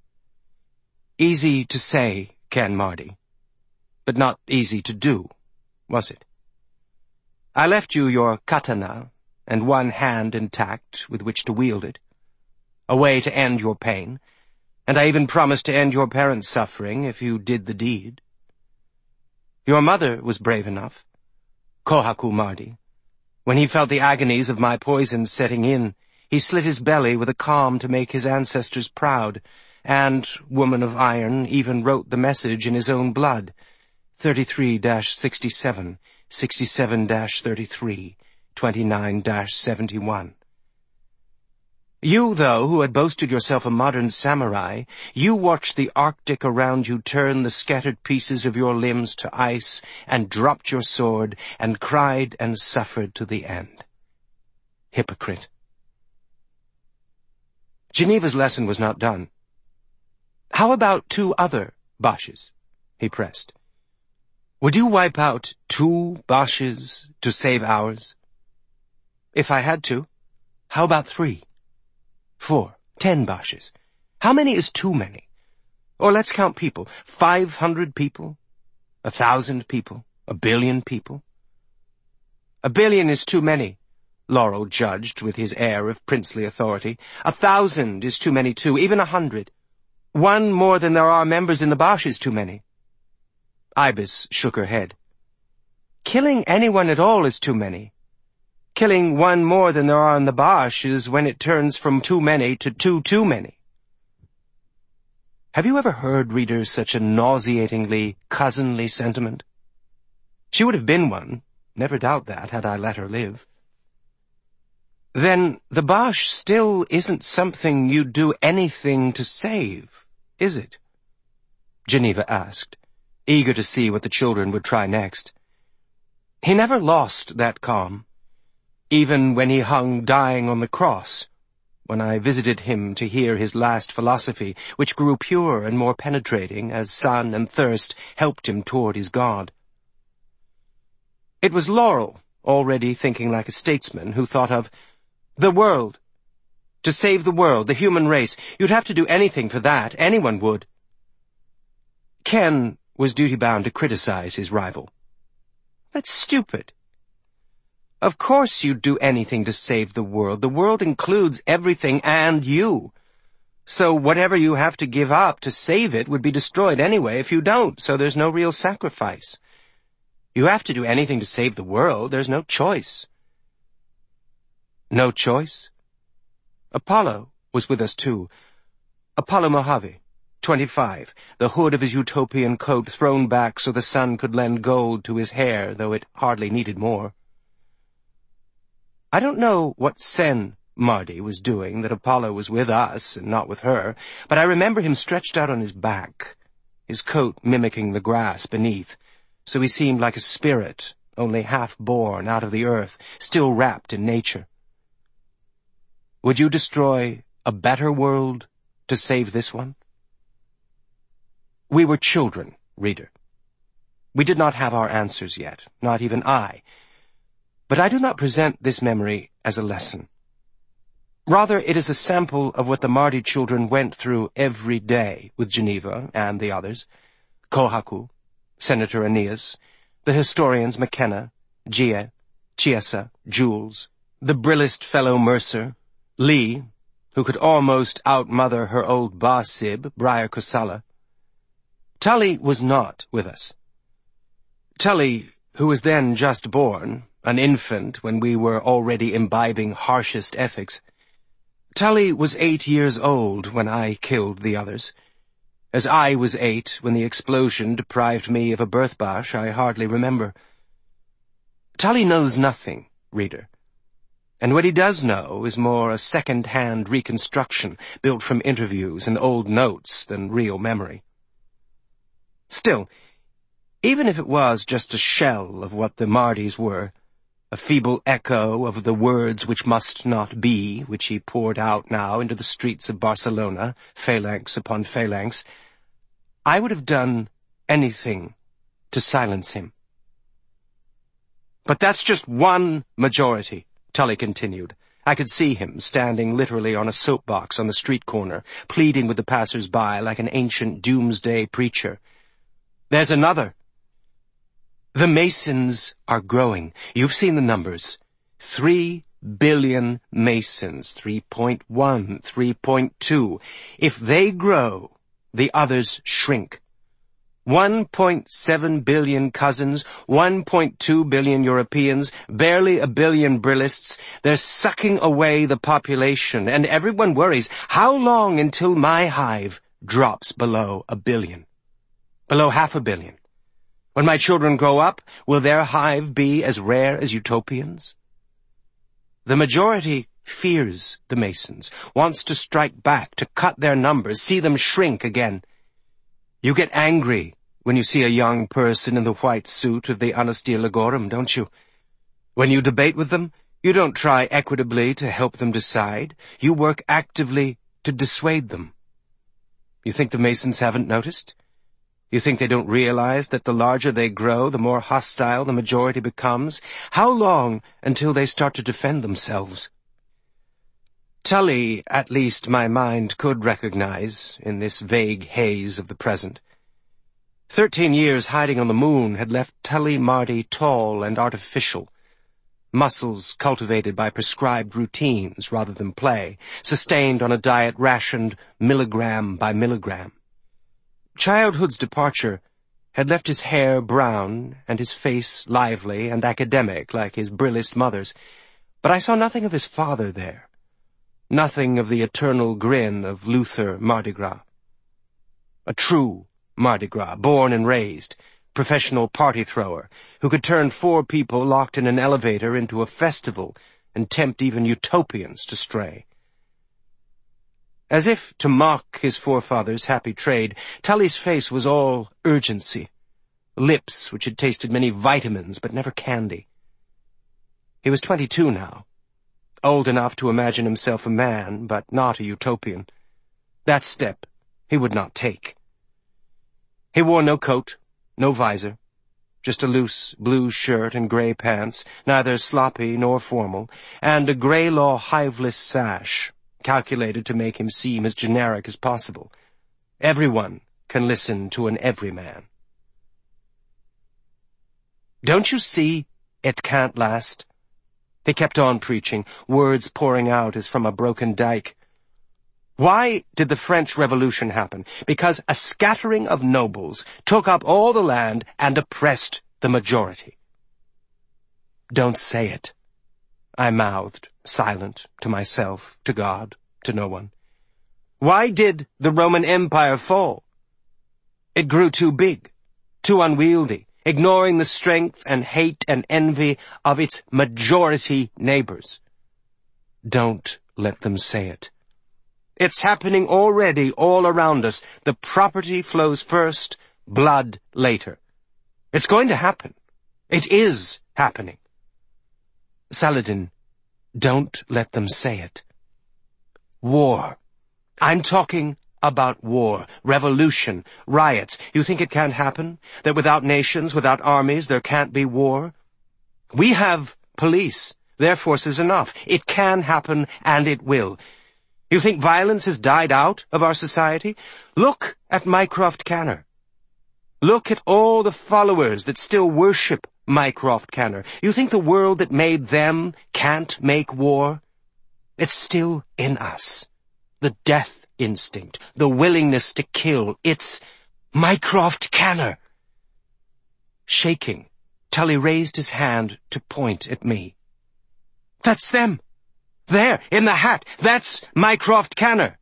Easy to say, Ken Mardy, but not easy to do, was it? I left you your katana and one hand intact with which to wield it, a way to end your pain, and I even promised to end your parents' suffering if you did the deed. Your mother was brave enough, Kohaku Mardy. When he felt the agonies of my poison setting in, he slit his belly with a calm to make his ancestors proud, and, woman of iron, even wrote the message in his own blood, thirty-three dash sixty-seven, sixty-seven dash thirty-three, twenty-nine dash seventy-one. You, though, who had boasted yourself a modern samurai, you watched the Arctic around you turn the scattered pieces of your limbs to ice, and dropped your sword, and cried and suffered to the end. Hypocrite. Geneva's lesson was not done. How about two other Boches? He pressed. Would you wipe out two Boches to save ours? If I had to, how about three? Four, ten Boches. How many is too many? Or let's count people. Five hundred people? A thousand people? A billion people? A billion is too many, Laurel judged with his air of princely authority. A thousand is too many too, even a hundred. One more than there are members in the Bosch is too many. Ibis shook her head. Killing anyone at all is too many. Killing one more than there are in the Bosch is when it turns from too many to too too many. Have you ever heard, reader, such a nauseatingly cousinly sentiment? She would have been one, never doubt that, had I let her live. Then the Bosch still isn't something you'd do anything to save, is it? Geneva asked, eager to see what the children would try next. He never lost that calm, even when he hung dying on the cross, when I visited him to hear his last philosophy, which grew pure and more penetrating as sun and thirst helped him toward his God. It was Laurel, already thinking like a statesman, who thought of the world. To save the world, the human race, you'd have to do anything for that. Anyone would. Ken was duty-bound to criticize his rival. That's stupid. Of course you'd do anything to save the world. The world includes everything and you. So whatever you have to give up to save it would be destroyed anyway if you don't, so there's no real sacrifice. You have to do anything to save the world. There's no choice. No choice? Apollo was with us too. Apollo Mojave, twenty-five, the hood of his utopian coat thrown back so the sun could lend gold to his hair, though it hardly needed more. I don't know what Sen Mardy was doing that Apollo was with us and not with her, but I remember him stretched out on his back, his coat mimicking the grass beneath, so he seemed like a spirit, only half born out of the earth, still wrapped in nature. Would you destroy a better world to save this one? We were children, reader. We did not have our answers yet, not even I. But I do not present this memory as a lesson. Rather, it is a sample of what the Mardy children went through every day with Geneva and the others, Kohaku, Senator Aeneas, the historians McKenna, Jie, Chiesa, Jules, the brillest fellow Mercer, Lee, who could almost outmother her old boss Sib, Briar Kosala. Tully was not with us. Tully, who was then just born, an infant when we were already imbibing harshest ethics. Tully was eight years old when I killed the others. As I was eight when the explosion deprived me of a birth Bosch, I hardly remember. Tully knows nothing, reader. And what he does know is more a second-hand reconstruction built from interviews and old notes than real memory. Still, even if it was just a shell of what the Mardis were, a feeble echo of the words which must not be, which he poured out now into the streets of Barcelona, phalanx upon phalanx, I would have done anything to silence him. But that's just one majority, Tully continued. I could see him standing literally on a soapbox on the street corner, pleading with the passers-by like an ancient doomsday preacher. There's another. The Masons are growing. You've seen the numbers. Three billion Masons. Three point one, three point two. If they grow, the others shrink. One point seven billion cousins, one point two billion Europeans, barely a billion Brillists. They're sucking away the population, and everyone worries, how long until my hive drops below a billion? Below half a billion? When my children grow up, will their hive be as rare as utopians? The majority fears the Masons, wants to strike back, to cut their numbers, see them shrink again. You get angry when you see a young person in the white suit of the Anastia Lagorum, don't you? When you debate with them, you don't try equitably to help them decide. You work actively to dissuade them. You think the Masons haven't noticed? You think they don't realize that the larger they grow, the more hostile the majority becomes? How long until they start to defend themselves? Tully, at least my mind could recognize, in this vague haze of the present. Thirteen years hiding on the moon had left Tully Mardy tall and artificial, muscles cultivated by prescribed routines rather than play, sustained on a diet rationed milligram by milligram. Childhood's departure had left his hair brown and his face lively and academic like his Brillist mother's, but I saw nothing of his father there, nothing of the eternal grin of Luther Mardi Gras. A true Mardi Gras, born and raised, professional party thrower, who could turn four people locked in an elevator into a festival and tempt even utopians to stray. As if to mock his forefathers' happy trade, Tully's face was all urgency, lips which had tasted many vitamins but never candy. He was twenty-two now, old enough to imagine himself a man, but not a utopian. That step he would not take. He wore no coat, no visor, just a loose blue shirt and grey pants, neither sloppy nor formal, and a grey-law hiveless sash, calculated to make him seem as generic as possible. Everyone can listen to an everyman. Don't you see it can't last? He kept on preaching, words pouring out as from a broken dike. Why did the French Revolution happen? Because a scattering of nobles took up all the land and oppressed the majority. Don't say it, I mouthed, silent, to myself, to God, to no one. Why did the Roman Empire fall? It grew too big, too unwieldy, ignoring the strength and hate and envy of its majority neighbors. Don't let them say it. It's happening already all around us. The property flows first, blood later. It's going to happen. It is happening. Saladin, don't let them say it. War. I'm talking about war, revolution, riots. You think it can't happen? That without nations, without armies, there can't be war? We have police. Their force is enough. It can happen, and it will. You think violence has died out of our society? Look at Mycroft Canner. Look at all the followers that still worship Mycroft Canner. You think the world that made them can't make war? It's still in us. The death instinct, the willingness to kill. It's Mycroft Canner. Shaking, Tully raised his hand to point at me. That's them. There, in the hat. That's Mycroft Canner.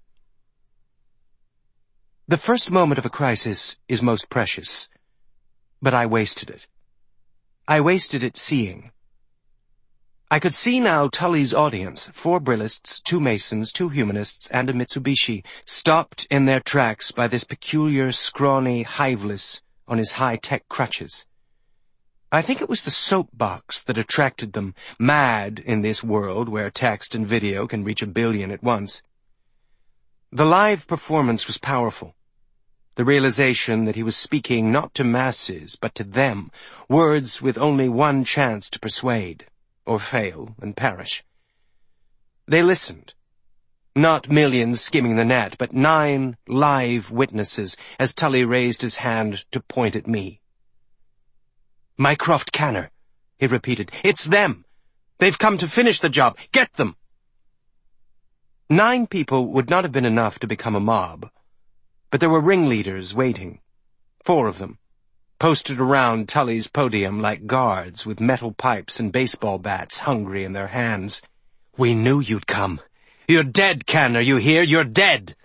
The first moment of a crisis is most precious, but I wasted it. I wasted it seeing. I could see now Tully's audience, four Brillists, two Masons, two Humanists, and a Mitsubishi, stopped in their tracks by this peculiar, scrawny Hiveless on his high-tech crutches. I think it was the soapbox that attracted them, mad in this world where text and video can reach a billion at once. The live performance was powerful. The realization that he was speaking not to masses, but to them, words with only one chance to persuade, or fail and perish. They listened. Not millions skimming the net, but nine live witnesses as Tully raised his hand to point at me. "Mycroft Canner," he repeated. "It's them! They've come to finish the job! Get them!" Nine people would not have been enough to become a mob, but there were ringleaders waiting, four of them, posted around Tully's podium like guards with metal pipes and baseball bats hungry in their hands. "We knew you'd come. You're dead, Canner, you hear? You're dead!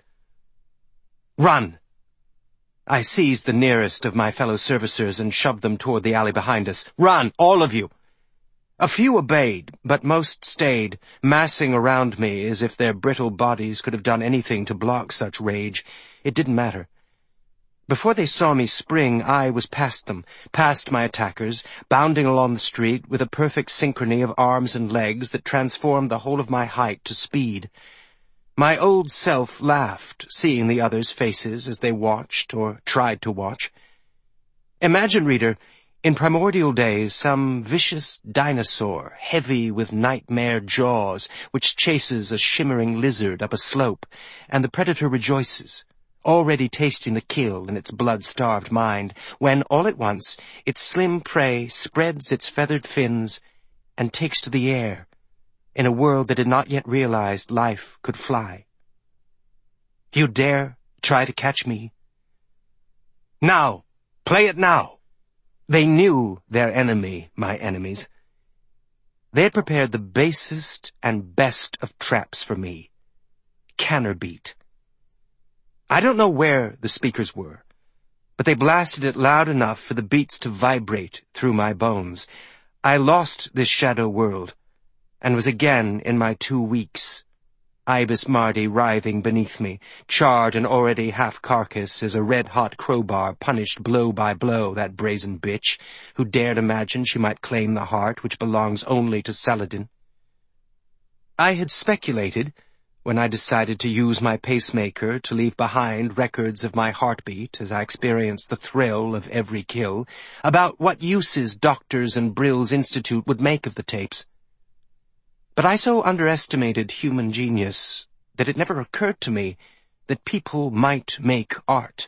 Run!" I seized the nearest of my fellow servicers and shoved them toward the alley behind us. "Run, all of you!" A few obeyed, but most stayed, massing around me as if their brittle bodies could have done anything to block such rage. It didn't matter. Before they saw me spring, I was past them, past my attackers, bounding along the street with a perfect synchrony of arms and legs that transformed the whole of my height to speed. My old self laughed, seeing the others' faces as they watched or tried to watch. Imagine, reader, in primordial days, some vicious dinosaur, heavy with nightmare jaws, which chases a shimmering lizard up a slope, and the predator rejoices, already tasting the kill in its blood-starved mind, when, all at once, its slim prey spreads its feathered fins and takes to the air, in a world that had not yet realized life could fly. You dare try to catch me? Now! Play it now! They knew their enemy, my enemies. They had prepared the basest and best of traps for me. Cannerbeat. I don't know where the speakers were, but they blasted it loud enough for the beats to vibrate through my bones. I lost this shadow world, and was again in my two weeks. Ibis Mardy writhing beneath me, charred and already half-carcass as a red-hot crowbar punished blow by blow that brazen bitch, who dared imagine she might claim the heart which belongs only to Saladin. I had speculated, when I decided to use my pacemaker to leave behind records of my heartbeat as I experienced the thrill of every kill, about what uses doctors and Brill's Institute would make of the tapes. But I so underestimated human genius that it never occurred to me that people might make art.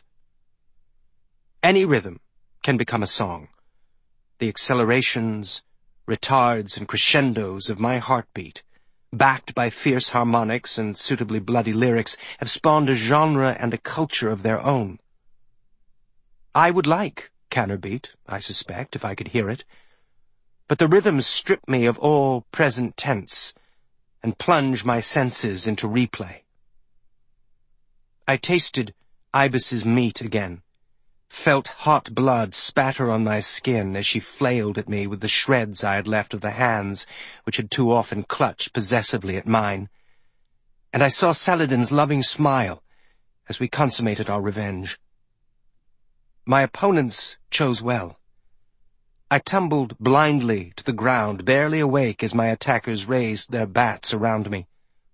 Any rhythm can become a song. The accelerations, retards, and crescendos of my heartbeat, backed by fierce harmonics and suitably bloody lyrics, have spawned a genre and a culture of their own. I would like Cannerbeat, I suspect, if I could hear it. But the rhythms strip me of all present tense and plunge my senses into replay. I tasted Ibis's meat again, felt hot blood spatter on my skin as she flailed at me with the shreds I had left of the hands which had too often clutched possessively at mine, and I saw Saladin's loving smile as we consummated our revenge. My opponents chose well. I tumbled blindly to the ground, barely awake as my attackers raised their bats around me.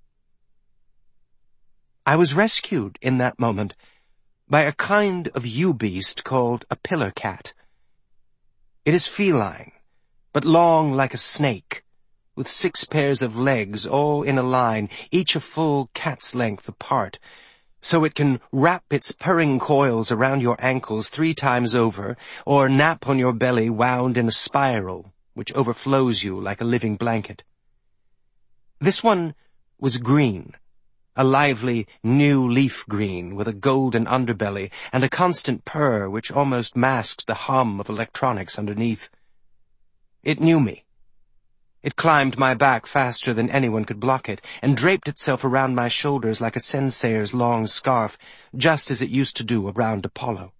I was rescued in that moment by a kind of yew-beast called a pillar cat. It is feline, but long like a snake, with six pairs of legs all in a line, each a full cat's length apart, so it can wrap its purring coils around your ankles three times over, or nap on your belly wound in a spiral, which overflows you like a living blanket. This one was green, a lively new leaf green with a golden underbelly and a constant purr which almost masked the hum of electronics underneath. It knew me. It climbed my back faster than anyone could block it, and draped itself around my shoulders like a sensei's long scarf, just as it used to do around Apollo.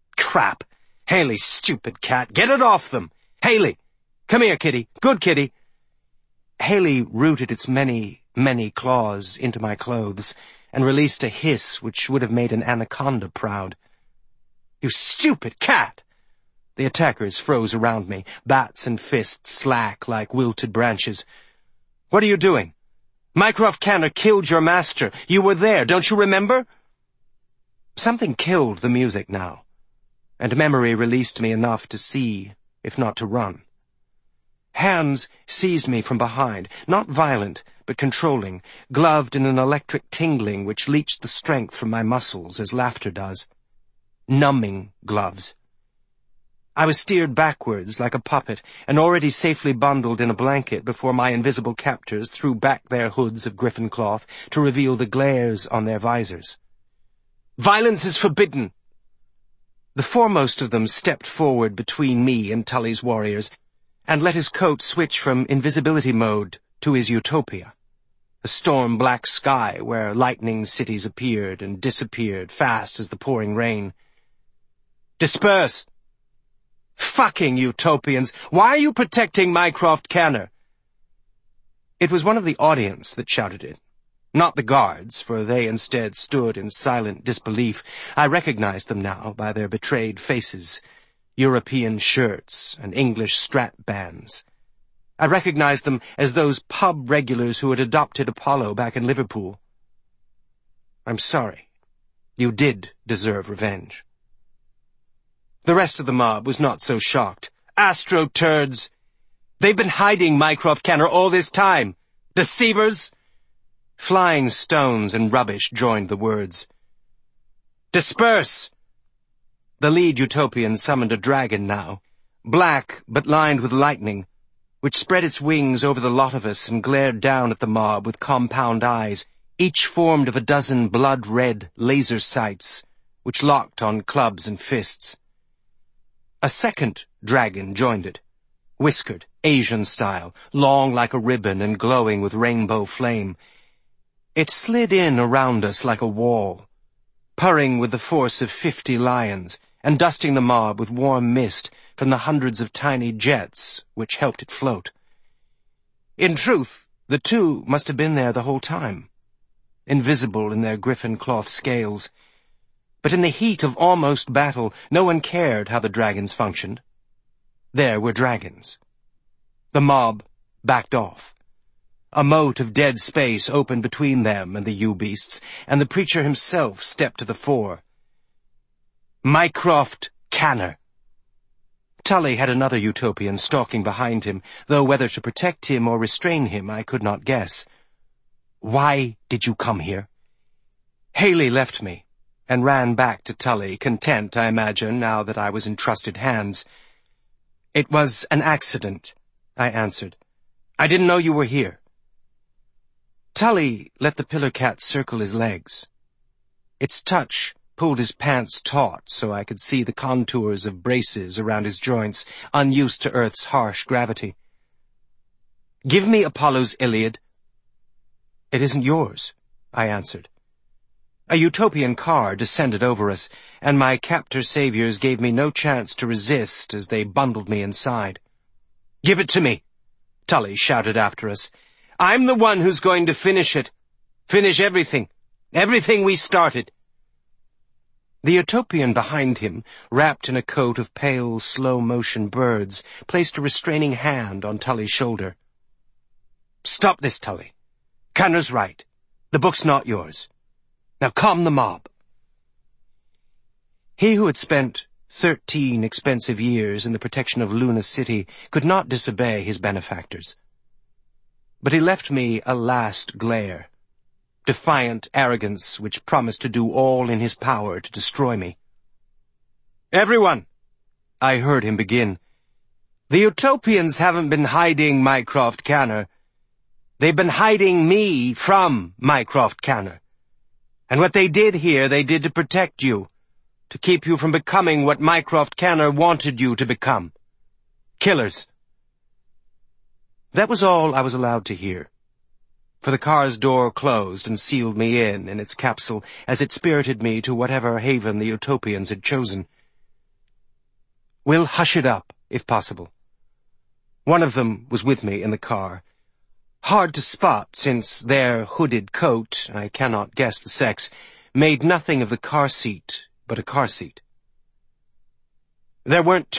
Crap! Haley, stupid cat, get it off them! Haley! Come here, kitty. Good kitty. Haley rooted its many, many claws into my clothes and released a hiss which would have made an anaconda proud. "You stupid cat!" The attackers froze around me, bats and fists slack like wilted branches. "What are you doing? Mycroft Canner killed your master. You were there, don't you remember?" Something killed the music now, and memory released me enough to see, if not to run. Hands seized me from behind, not violent, but controlling, gloved in an electric tingling which leached the strength from my muscles as laughter does. Numbing gloves. I was steered backwards like a puppet, and already safely bundled in a blanket before my invisible captors threw back their hoods of griffin cloth to reveal the glares on their visors. "Violence is forbidden!" The foremost of them stepped forward between me and Tully's warriors, and let his coat switch from invisibility mode to his utopia, a storm-black sky where lightning cities appeared and disappeared fast as the pouring rain. "Disperse! Fucking utopians! Why are you protecting Mycroft Canner?" It was one of the audience that shouted it, not the guards, for they instead stood in silent disbelief. I recognized them now by their betrayed faces, European shirts, and English strap bands. I recognized them as those pub regulars who had adopted Apollo back in Liverpool. "I'm sorry. You did deserve revenge." The rest of the mob was not so shocked. "Astro turds! They've been hiding Mycroft Canner all this time! Deceivers!" Flying stones and rubbish joined the words. "Disperse!" The lead utopian summoned a dragon now, black but lined with lightning, which spread its wings over the lot of us and glared down at the mob with compound eyes, each formed of a dozen blood-red laser sights, which locked on clubs and fists. A second dragon joined it, whiskered, Asian style, long like a ribbon and glowing with rainbow flame. It slid in around us like a wall, purring with the force of fifty lions, and dusting the mob with warm mist from the hundreds of tiny jets which helped it float. In truth, the two must have been there the whole time, invisible in their griffin cloth scales. But in the heat of almost battle, no one cared how the dragons functioned. There were dragons. The mob backed off. A moat of dead space opened between them and the U-beasts, and the preacher himself stepped to the fore. Mycroft Canner. Tully had another utopian stalking behind him, though whether to protect him or restrain him I could not guess. "Why did you come here?" Haley left me, and ran back to Tully, content, I imagine, now that I was in trusted hands. "It was an accident," I answered. "I didn't know you were here." Tully let the pillar cat circle his legs. Its touch pulled his pants taut so I could see the contours of braces around his joints, unused to Earth's harsh gravity. "Give me Apollo's Iliad." "It isn't yours," I answered. A utopian car descended over us, and my captor-saviors gave me no chance to resist as they bundled me inside. "Give it to me," Tully shouted after us. "I'm the one who's going to finish it. Finish everything. Everything we started." The utopian behind him, wrapped in a coat of pale, slow-motion birds, placed a restraining hand on Tully's shoulder. "Stop this, Tully. Canner's right. The book's not yours. Now calm the mob." He who had spent thirteen expensive years in the protection of Luna City could not disobey his benefactors. But he left me a last glare, defiant arrogance which promised to do all in his power to destroy me. "Everyone," I heard him begin, "the utopians haven't been hiding Mycroft Canner. They've been hiding me from Mycroft Canner. And what they did here, they did to protect you, to keep you from becoming what Mycroft Canner wanted you to become. Killers." That was all I was allowed to hear, for the car's door closed and sealed me in in its capsule as it spirited me to whatever haven the utopians had chosen. "We'll hush it up, if possible." One of them was with me in the car. Hard to spot, since their hooded coat, I cannot guess the sex, made nothing of the car seat but a car seat. There weren't